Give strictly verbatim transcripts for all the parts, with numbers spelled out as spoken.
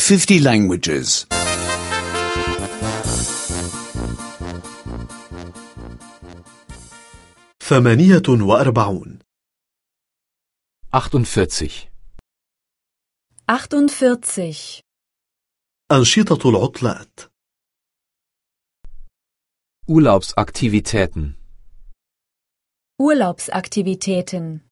fifty languages. ثمانية وأربعون. achtundvierzig. achtundvierzig. أنشطة العطلات. Urlaubsaktivitäten. Urlaubsaktivitäten.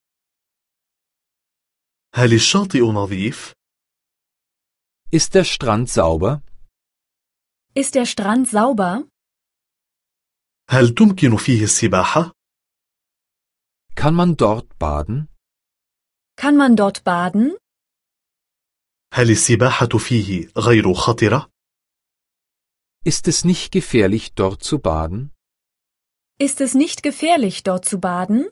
هل الشاطئ نظيف؟ Ist der Strand sauber? Ist der Strand sauber? هل تمكن فيه السباحة؟ Kann man dort baden? Kann man dort baden? هل السباحة فيه غير خطرة؟ Ist es nicht gefährlich, dort zu baden? Ist es nicht gefährlich, dort zu baden?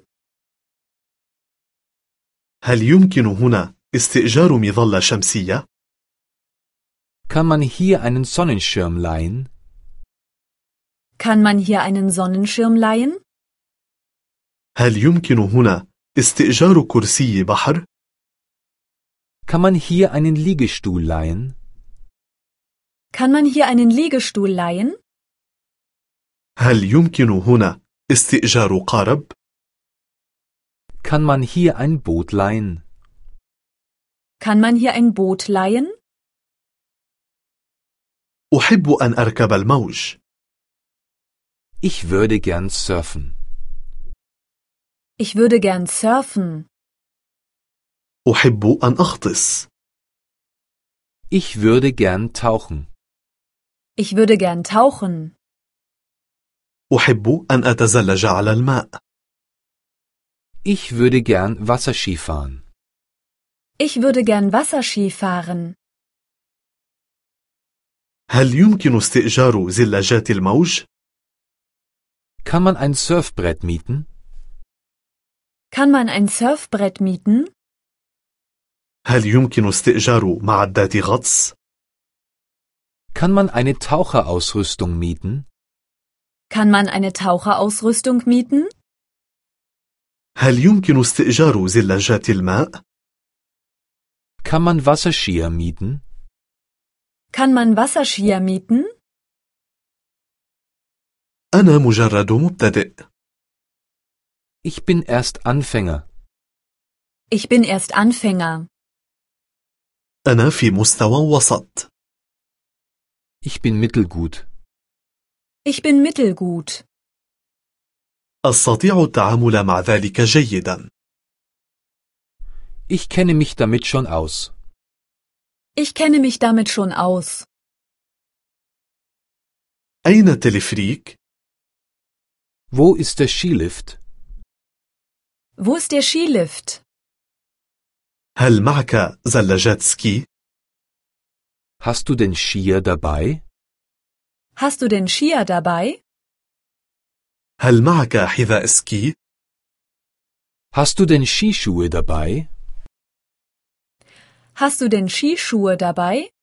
هل يمكن هنا استئجار مظلة شمسية؟ Kann man hier einen Sonnenschirm leihen? Kann man hier einen Sonnenschirm leihen? هل يمكن هنا استئجار كرسي بحر؟ Kann man hier einen Liegestuhl leihen? Kann man hier einen Liegestuhl leihen? هل يمكن هنا استئجار قارب؟ Kann man hier ein Boot leihen? Kann man hier ein Boot leihen? أحب أن أركب الموج. Ich würde gern surfen. Ich würde gern surfen. أحب أن أغطس. Ich würde gern tauchen. Ich würde gern tauchen. أحب أن أتزلج على الماء. Ich würde gern Wasserski fahren. Ich würde gern Wasserski fahren. هل يمكن استئجار زلاجات الموج؟ Kann man ein Surfbrett mieten? Kann man ein Surfbrett mieten? هل يمكن استئجار معدات غطس؟ Kann man eine Taucherausrüstung mieten? Kann man eine Taucherausrüstung mieten? هل يمكن استئجار زلاجات الماء؟ Kann man Wasserskier mieten? Kann man Wasserskier mieten? أنا مجرد مبتدئ. Ich bin erst Anfänger. Ich bin erst Anfänger. أنا في مستوى وسط. Ich bin mittelgut. Ich bin mittelgut. أستطيع التعامل مع ذلك جيدا. Ich kenne mich damit schon aus. Ich kenne mich damit schon aus. أين التلفريك؟ Wo ist der Skilift? Wo ist der Skilift? هل معك زلاجات سكي؟ Hast du den Skier dabei? Hast du den Skier dabei? هل معك حذاء سكي؟ Hast du denn Skischuhe dabei? Hast du denn Skischuhe dabei?